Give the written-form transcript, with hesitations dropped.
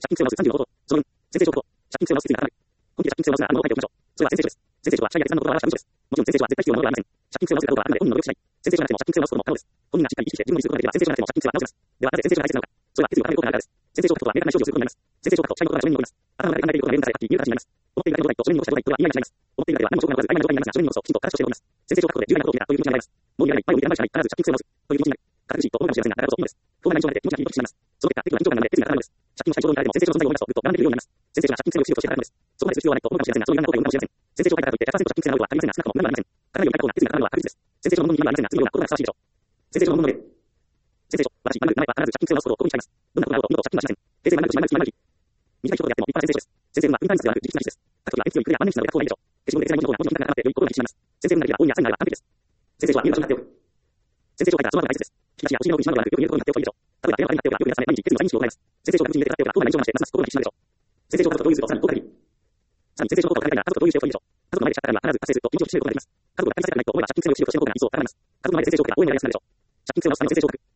借金性を直す30のこと。その分、先生上こと。借金性を直す罪が改まる。本気で借金性を直すなあるものを書いておきましょう。それは先生上です。先生上は社員や決断のことは私は無償です。もちろん先生上は絶対必要なものではありません。借金性を直すかどうかはあくまで本人の努力次第。先生上なくても借金性を直すことも可能です。本人がしっかり意識して自分の意思することができれば先生上なくても借金性は直せます。ではなぜ先生上が大切なのか。それは決意を固めることがあるからです。先生上書くことは明確な意思をすることになります。先生上書くと社員のことが書面に残ります。頭の中で考えていることが明文化され、はっきり見える形になります。思っているだけのことが一と書面に残した状態とは言い合いが違います。思っているだけでは何も証拠が残らず曖昧な状態になりますが、書面に残すときちんと形として残ります。先生上書くことで重大なことを決めたという気持ちになります。もういらない、前を見て頑張るしかない、必ず借金性を直すという気持ちになる。堅苦しいと思うかもしれませんが、だからこそいいのです。不当な印象が出て気持ちがいいとしてしまいます。その結果、適度な緊張感なので決意が固まるのです。借金をしたい衝動にからでも先生上の存在を思い出すとぐっと学んでいるようになります。先生上が借金性を必要として働くのです。そこまで必要はないと思うかもしれませんが、そういうようなことを言うかもしれません。先生上書いたからといって100%借金性があるとは限りませんが、少なくとも無駄はありません。かなりより高い決意が固まるのは確実です。先生上のものにはありませんが、次のようなことがふさわしいでしょう。先生上のもので、先生上、私、学ぶ、名前は必ず借金性を直すことをここに誓います。どんなことがあろうと二度と借金はしません。平成学ぶ、前向き、短いことであっても立派な先生上です。先生運は運単率ではなく自立な率です。書くときは鉛筆よりクリア万年筆などで書く方がいいでしょう。消しゴムで消せない文字の方が文字の見た目が高くて良いことが気になります。先生運ができれば大いに焦りがあれば完璧です。先生上は見る場所になっておく。先生上書いたその後が大切です。引き出しやお尻の奥にしまうのではなく、よく見えることになっておくといいでしょう。例えば電話になっておくがよく皆さんで毎日決意のサインにしておられます。先生上が口に入れて使っておくが口内に入れて使っておくが心が引き締まるでしょう。先生上書くとどういう図かをさらに豪華に。さらに先生上書くことを考えたいなら家族とどういうしておくといいでしょう。家族の前でしたからには必ず達成すると気持ちを引き締めることができます。家族が大切でないと思えば借金性を必死で起こしておこうがいっそわかります。家族の前で先生上書くが大いになりやすくなるでしょう。借金性を直すための先生上書く。